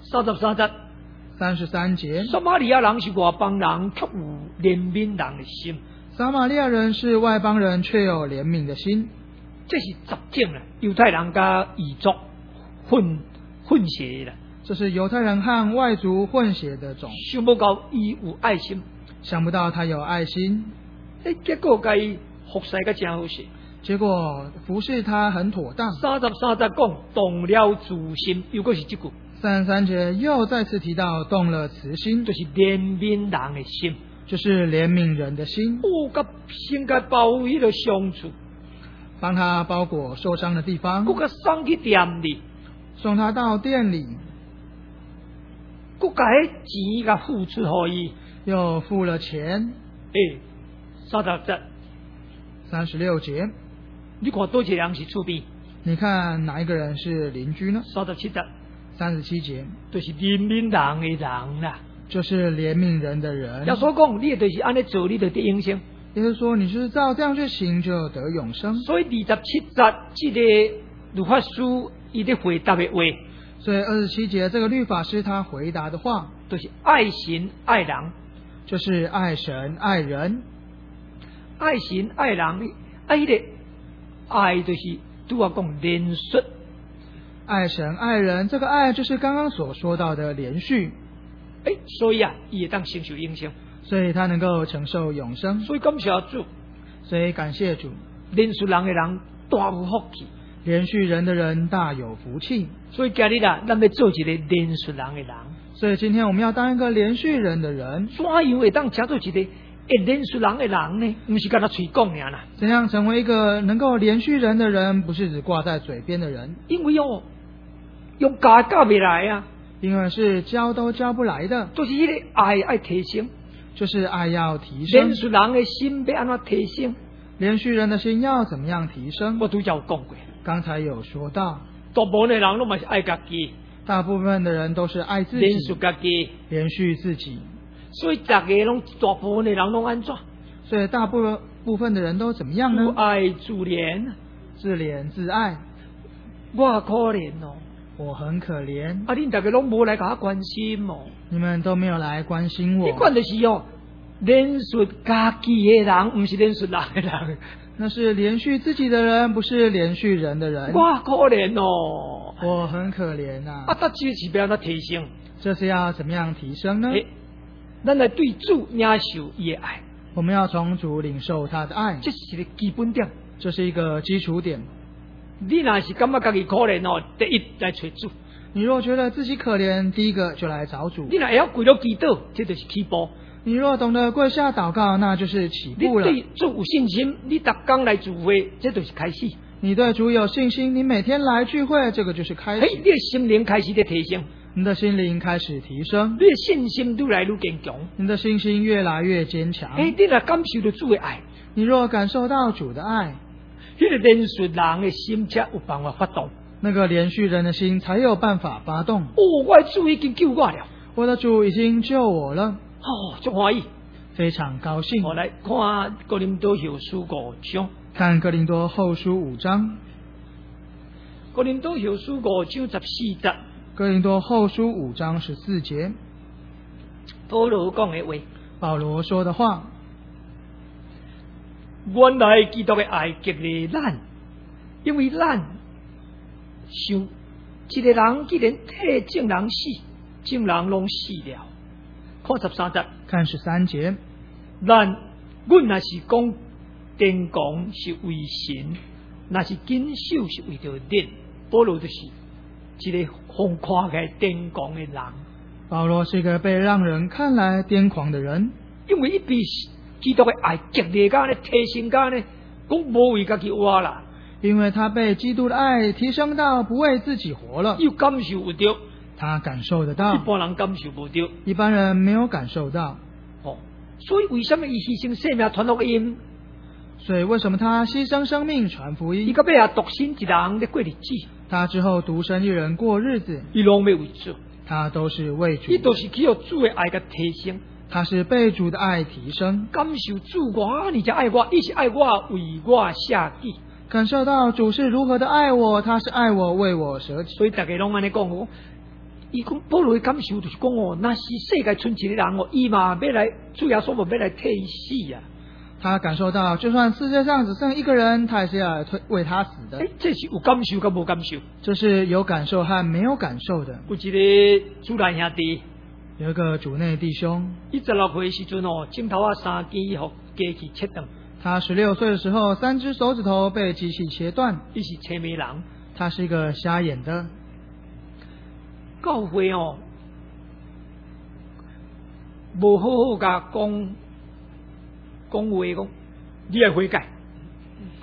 33节 33节， 撒玛利亚人是外邦人，却有怜悯人的心。 撒玛利亚人是外邦人，却有怜悯的心。 这是杂种啦，犹太人加异族混血啦。 这是犹太人和外族混血的种。 想不到伊有爱心， 想不到他有爱心。 结果甲伊服侍甲真好势。 结果服侍他很妥当。 33节讲动了慈心，又果是这句。 33节又再次提到动了慈心， 就是怜悯人的心， 就是怜悯人的心。 甲心甲包围了伤处， 帮他包裹受伤的地方， 甲送去店里， 送他到店里， 佮把迄钱甲付出互伊。 又付了钱。 30节， 36节， 你看多一个人是厝边？ 你看哪一个人是邻居呢 37节， ？37节， 就是怜悯人的人啦。 就是怜悯人的人。 耶稣讲，你就是安尼做，你就得永生。 也就是说，你是照这样去行，就得永生。 所以27节这个律法师伊咧回答的话， 所以27节这个律法师他回答的话， 就是爱神爱人， 就是爱神爱人。 爱神爱人，爱的爱就是拄我讲连续。 爱神爱人，这个爱就是刚刚所说到的连续。 所以啊，伊会当承受永生， 所以他能够承受永生。 所以感谢主， 所以感谢主， 连续人的人大有福气， 连续人的人大有福气。 所以今日啊，咱要做一个连续人的人。 所以今天我们要当一个连续人的人。 怎样会当成做一个连续人的人呢？不是干那嘴讲尔啦。 怎样成为一个能够连续人的人？不是只挂在嘴边的人。 因为用教教不来啊。 因为是教都教不来的， 就是迄个爱要提升， 就是爱要提升。 连续人的心要安怎提升？ 连续人的心要怎么样提升？ 我都有讲过， 刚才有说到， 大部分的人都嘛是爱家己， 大部分的人都是爱自己， 连续家己， 连续自己。 所以大部分的人拢安怎？ 所以大部分的人都怎么样呢？ 自爱自怜， 自怜自爱。 我可怜哦。 我很可怜啊！恁大家拢无来甲我关心哦， 你们都没有来关心我。 你管的是连续家己的人，不是连续人的人。 那是连续自己的人，不是连续人的人。 我可怜哦， 我很可怜啊！ 啊，这是要怎提升？ 这是要怎么样提升呢？ 咱来对主领受伊的爱。 我们要从主领受他的爱， 这是一个基本点， 这是一个基础点。 你若是感觉家己可怜哦，第一来找主。 你若觉得自己可怜，第一个就来找主。 你若会晓跪了祈祷，这就是起步。 你若懂得跪下祷告，那就是起步了。 你对主有信心，你逐天来聚会，这就是开始。 你对主有信心，你每天来聚会，这个就是开始。 你的心灵开始在提升， 你的心灵开始提升， 你的信心愈来愈坚强， 你的信心越来越坚强。 你若感受到主的爱， 你若感受到主的爱， 那个连续人的心才有办法发动。 那个连续人的心才有办法发动。 我的主已经救我了， 我的主已经救我了。 足欢喜， 非常高兴。 我来看哥林多后书5章， 看哥林多后书5章。 哥林多后书5章14节， 哥林多后书5章14节， 保罗讲的话， 保罗说的话。 原来基督的爱激励咱，因为咱想一个人既然替众人死，众人拢死了。看13节， 看13节。 阮若是讲天光是为神，若是坚守是为着人。保罗就是一个疯狂的癫狂的人。 保罗是一个被让人看来癫狂的人， 因为一被基督的爱激励家呢，提升家呢，讲无为家己活啦。 因为他被基督的爱提升到不为自己活了， 又感受不到， 他感受得到， 一般人感受不到， 一般人没有感受到。 所以为什么伊牺牲性命传福音？ 所以为什么他牺牲生命传福音？ 伊到尾啊，独身一人咧过日子。 他之后独身一人过日子， 伊拢要为主， 他都是为主。 伊都是去予主的爱嘅提升。 他是被主的爱提升， 感受主我，你才爱我，伊是爱我，为我下己。 感受到主是如何的爱我，他是爱我，为我舍己。 所以大家拢安尼讲哦，伊讲保罗的感受就是讲哦，那是世界存一个人哦，伊嘛要来主耶稣要来替伊死啊。 他感受到，就算世界上只剩一个人，他也是要来为他死的。 这是有感受跟无感受， 这是有感受和没有感受的。 有一个主内兄弟， 有一个主内弟兄 16岁时阵哦，镜头啊3支互机器切断。 他16岁的时候，3只手指头被机器切断。 伊是青眉人， 他是一个瞎眼的。 教会哦，无好好甲讲话，讲你来悔改，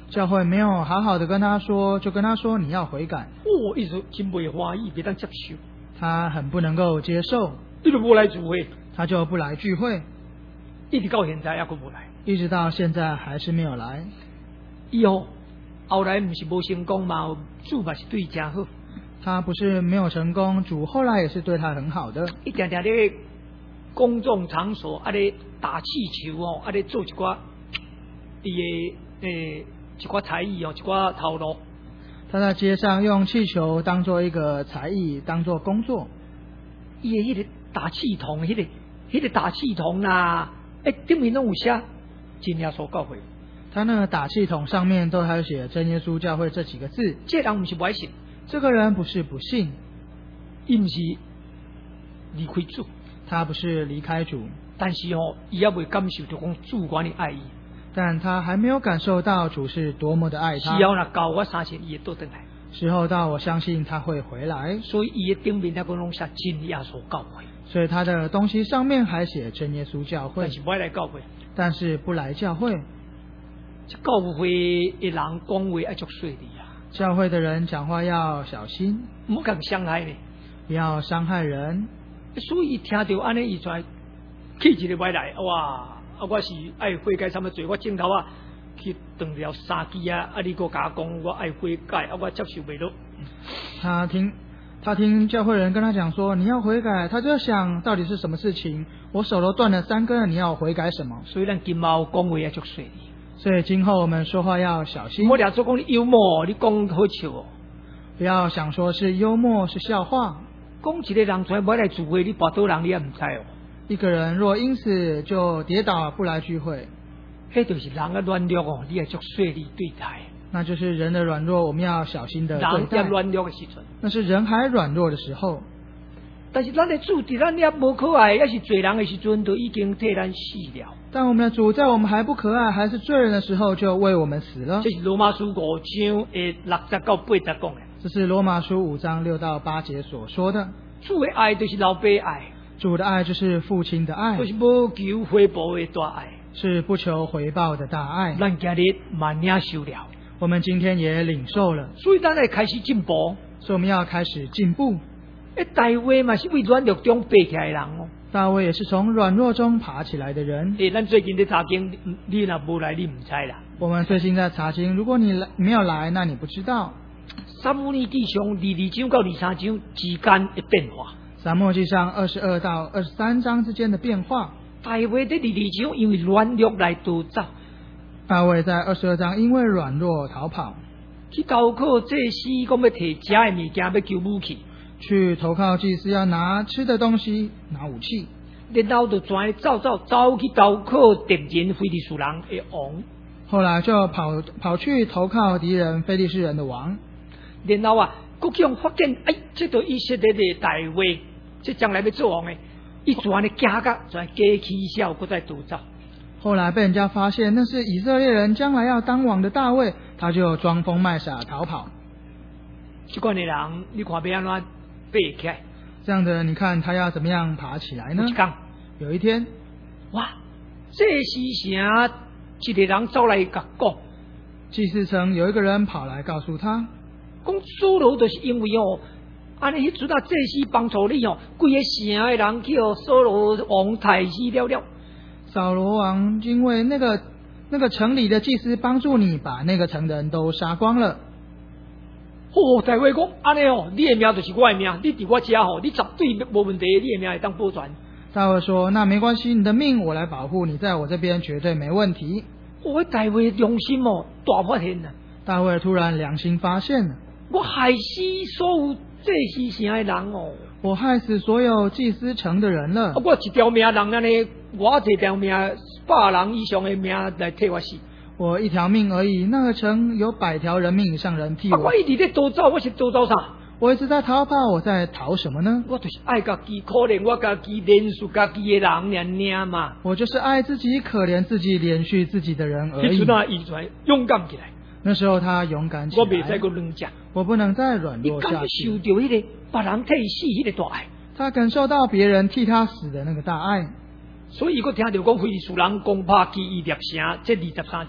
教会没有好好的跟他说，就跟他说你要悔改。 一直真袂欢喜，袂当接受。 他很不能够接受， 你就无来聚会， 他就不来聚会， 一直到现在还佫无来， 一直到现在还是没有来。 以后来不是无成功嘛，主嘛是对他真好。 他不是没有成功，主后来也是对他很好的。 一定定咧公众场所咧打气球咧做一寡伊的一寡才艺一寡头路。 他在街上用气球当做一个才艺，当做工作。 伊的迄个打气筒，迄个打气筒啦，顶面拢有写真耶稣教会。 他那个打气筒上面都还有写真耶稣教会这几个字。 这人不是不爱信， 这个人不是不信， 伊不是离开主， 他不是离开主， 但是伊也未感受到讲主管的爱意。 但他还没有感受到主是多么的爱他。 时候若到我3千，伊会倒转来。 时候到，我相信他会回来。 所以伊的顶面那个拢写真耶稣教会。 所以他的东西上面还写真耶稣教会， 但是不爱来教会， 但是不来教会。 这教会的人讲话要足水利啊！ 教会的人讲话要小心， 唔好咁伤害呢， 不要伤害人。 所以听到安尼，伊才气一个摆来，哇！我是爱悔改什么罪，我镜头去断了3支你个甲我讲我爱悔改，我接受袂落。 他听教会人跟他讲说你要悔改，他就想到底是什么事情？我手都断了3根，你要悔改什么？ 所以咱今毛讲话要足水利。 所以今后我们说话要小心。 我俩做讲你幽默，你讲好笑不要想说是幽默是笑话。 讲一个人出来来聚会，你跋倒人你也唔知一个人若因此就跌倒不来聚会， 迄就是人的软弱你要足水利对待。 那就是人的软弱，我们要小心的对待。 人软弱的时阵， 那是人还软弱的时候。 但是咱的主伫咱也无可爱，也是罪人的时阵，都已经替咱死了。 但我们的主在我们还不可爱，还是罪人的时候，就为我们死了。 这是罗马书5章60到80讲的。 这是罗马书5章6到8节所说的。 主的爱就是老爸爱， 主的爱就是父亲的爱， 就是无求回报的大爱， 是不求回报的大爱。 咱今日慢领受了， 我们今天也领受了， 所以咱来开始进步。 所以我们要开始进步。 大卫嘛是为软弱中爬起来的人大卫也是从软弱中爬起来的人。 咱最近在查经，你若无来，你唔知啦。 我们最近在查经，如果你没有来，那你不知道。 撒母耳记上22章到23章之间的变化。 撒母耳记上22到23章之间的变化。 大卫在22章因为软弱来逃走。 大卫在22章因为软弱逃跑， 去投靠祭司，讲要摕食的物件，要求武器。 去投靠祭司，要拿吃的东西，拿武器。 然后就转走去投靠敌人非利士人的王。 后来就跑去投靠敌人非利士人的王。 然后国强发现，这都以色列的大卫，这将来要做王的，一转的惊甲，转假起笑，搁再逃走。 后来被人家发现那是以色列人将来要当王的大卫，他就装疯卖傻逃跑。 这款的人，你看要安怎爬起来？这样的人，你看他要怎么样爬起来呢？有一天， 哇，这时城一个人走来甲讲， 祭司城有一个人跑来告诉他， 讲扫罗就是因为安尼迄阵祭司帮助你规个城的人去扫罗王杀死了。 扫罗王因为那个城里的祭司帮助你，把那个城的人都杀光了。 大卫讲安尼你的命就是我的命，你伫我家你绝对无问题，你的命会当保全。 大卫说：“那没关系，你的命我来保护，你在我这边绝对没问题。” 大卫良心大发现了。 大卫突然良心发现了， 我害死所有祭司城的人我害死所有祭司城的人了。 我一条命人安尼，我一条命100人以上的命来替我死。 我一条命而已，那个城有100条人命以上人替我。 我一直在逃走，我是逃走啥？ 我一直在逃跑，我在逃什么呢？ 我就是爱家己，可怜我家己，连续家己的人尔嘛。 我就是爱自己，可怜自己，连续自己的人而已。 伊出来勇敢起来。 那时候他勇敢起来。 我袂再个软弱， 我不能再软弱下去。 你感受到迄个别人替死迄个大爱。 他感受到别人替他死的那个大爱。 所以，我听到讲非利士人攻破基伊列城，这23章。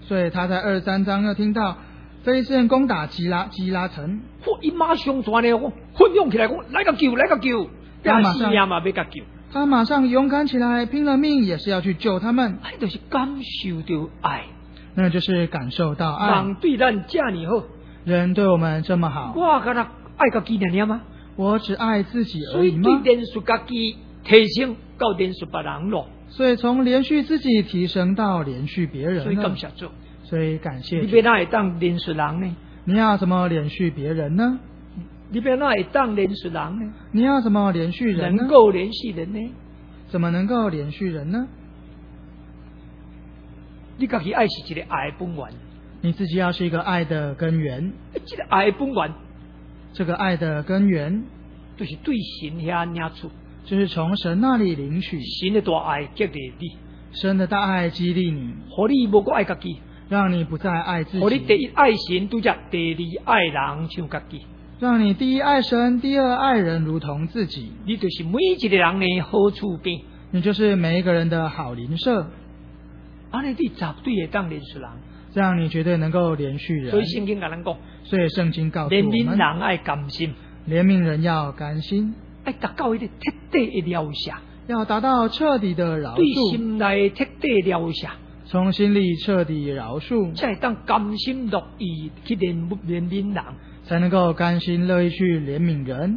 所以他在23章又听到非利士人攻打基拉城， 伊马上转呢，奋勇起来讲，来个救，来个救， 他马上要救。 他马上勇敢起来，拼了命也是要去救他们。 那就是感受到爱， 那就是感受到爱。 人对咱这么好， 人对我们这么好， 我跟他爱自己念吗？ 我只爱自己而已吗？ 所以对连续自己提升到连续别人咯。 所以从连续自己提升到连续别人了。 所以感谢主。 所以感谢主。 你要哪会当连续人呢？ 你要怎么连续别人呢？ 你要哪会当连续人呢？ 你要怎么连续人呢？ 能够连续人呢？ 怎么能够连续人呢？ 你自己爱是一个爱的本源， 你自己要是一个爱的根源。 这个爱的本源， 这个爱的根源， 就是对神遐领取， 就是从神那里领取。 神的大爱激励你， 神的大爱激励你， 让你无过爱自己， 让你不再爱自己。 让你第一爱神，拄则第二爱人像自己。 让你第一爱神，第二爱人如同自己。 你就是每一个人的好处边， 你就是每一个人的好邻舍。 安尼你绝对会当连续人， 这样你绝对能够连续人。 所以圣经甲咱讲， 所以圣经告诉我们， 怜悯人爱甘心， 怜悯人要甘心， 爱达到一个彻底的疗赦， 要达到彻底的饶恕， 对心内彻底疗赦， 从心里彻底饶恕， 才会当甘心乐意去怜悯人， 才能够甘心乐意去怜悯人。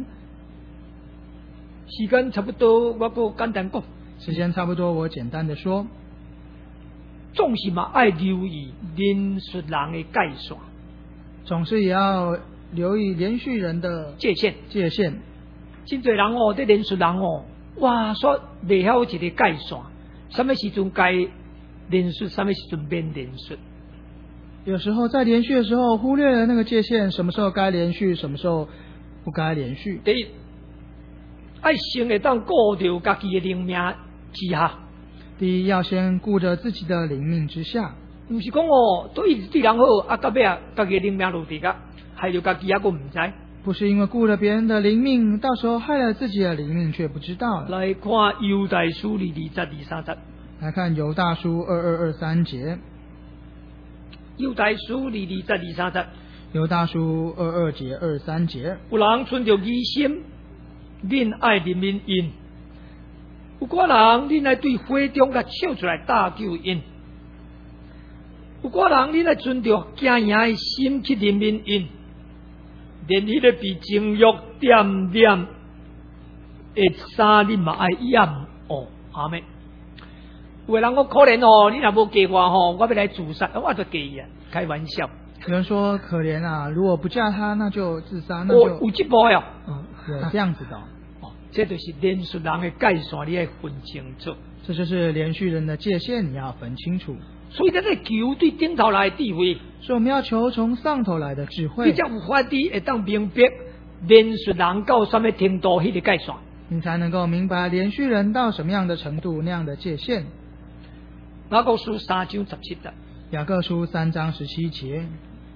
时间差不多，我个简单讲。 时间差不多，我简单的说， 总是嘛爱留意连续人的界线， 总是也要留意连续人的界限。 真侪人哦，连续人哦，哇，说未晓一个界线，什么时阵该连续，什么时阵免连续。 有时候在连续的时候忽略了那个界限，什么时候该连续，什么时候不该连续。 第一，爱先会当顾着家己的灵命之下。 第一，要先顾着自己的灵命之下， 不是讲哦，对人好，啊，到尾啊，家己的灵命落地个，害着家己还佫唔知。 不是因为顾了别人的灵命，到时候害了自己的灵命却不知道了。 来看犹大书20-23。 来看犹大书22-23节。 犹大书20-23。 犹大书22节23节。 有人存着疑心，恁爱怜悯因；有个人恁爱对火中甲笑出来搭救因；有个人恁爱存着惊赢的心去怜悯因。连迄个被情欲点点的衫，你嘛爱掩哦，阿妹。有个人讲可怜哦，你若无嫁我吼，我要来自杀，我就嫁伊啊，开玩笑。 有人说可怜啊，如果不嫁他，那就自杀，那就有这步哟， 有这样子的哦，这就是连续人的界线，你要分清楚。 这就是连续人的界限，你要分清楚。 所以咱在求对顶头来的智慧， 所以我们要求从上头来的智慧， 你才有法子会当明白连续人到什么程度，迄个界线， 你才能够明白连续人到什么样的程度，那样的界限。 雅各书3章17节。 雅各书3章17节。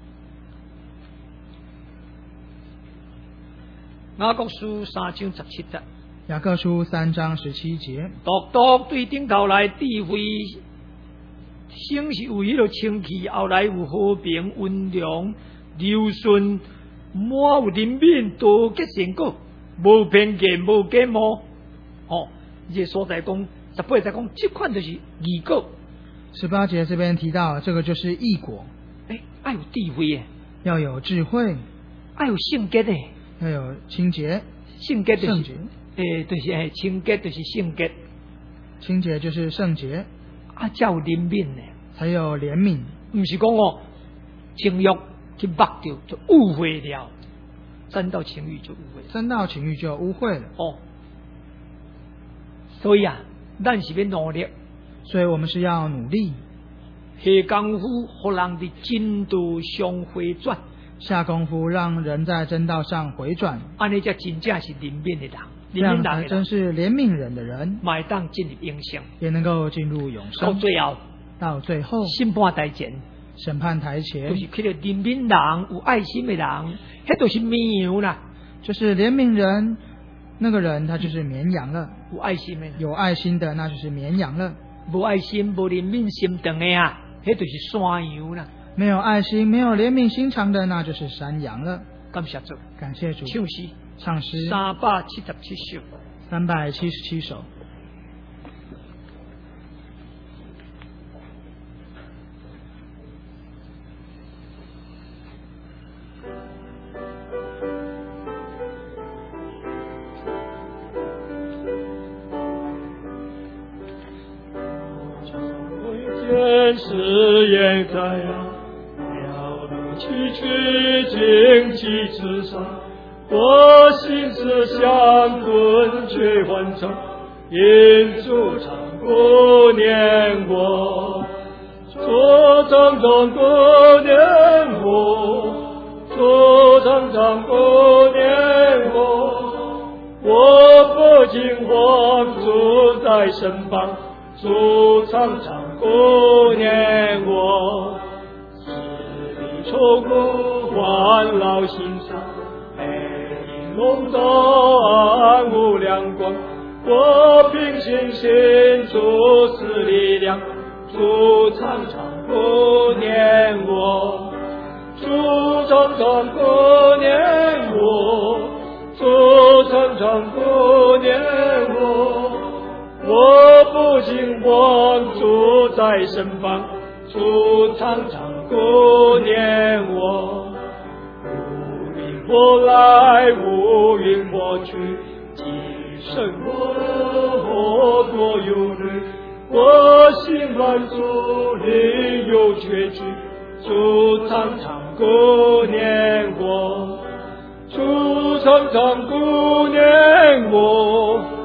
雅各书3章17节。 雅各书3章17节。 独对顶头来智慧，先是为迄个清气，后来有和平、温良、柔顺，满有怜悯，多结成果，无偏见，无假冒。哦，这所在讲18节讲，这款就是义果。 18节这边提到，这个就是义果。 要有智慧诶， 要有智慧， 要有圣洁诶， 要有清洁。 圣洁就是圣洁， 就是清洁就是圣洁， 清洁就是圣洁。 才有怜悯呢， 才有怜悯， 不是讲哦，情欲去抹掉就误会了，沾到情欲就误会， 沾到情欲就污秽了。 哦，所以啊，咱是要努力， 所以我们是要努力下功夫，互人的真道上回转， 下功夫让人在真道上回转， 安尼才真正是怜悯的人。 这样才真是怜悯人的人， 买当进入永生， 也能够进入永生。 到最后， 审判台前， 就是迄个怜悯人、有爱心的人，迄就是绵羊啦。 就是怜悯人，那个人他就是绵羊了。 有爱心的， 有爱心的那就是绵羊了。 无爱心、无怜悯、心肠的啊， 那就是山羊啦。 没有爱心、没有怜悯心肠的，那就是山羊了。 感谢主， 感谢主。 唱诗， 唱诗 377首 ，377首。 天使也在了路崎岖荆棘之上，我心思相顿却欢唱，因主常顾念我，主常常顾念我，主常常顾念我，我不惊慌，主在身旁，主常常顾念我，死里愁苦患劳心伤，背影笼罩无亮光，我凭信心主是力量，主常常顾念我，主常常顾念我，主常常顾念我，我不惊慌，主在身旁，主常常顾念我。无云波来，无云波去，今生我多忧虑，我心乱主里有缺据，主常常顾念我，主常常顾念我。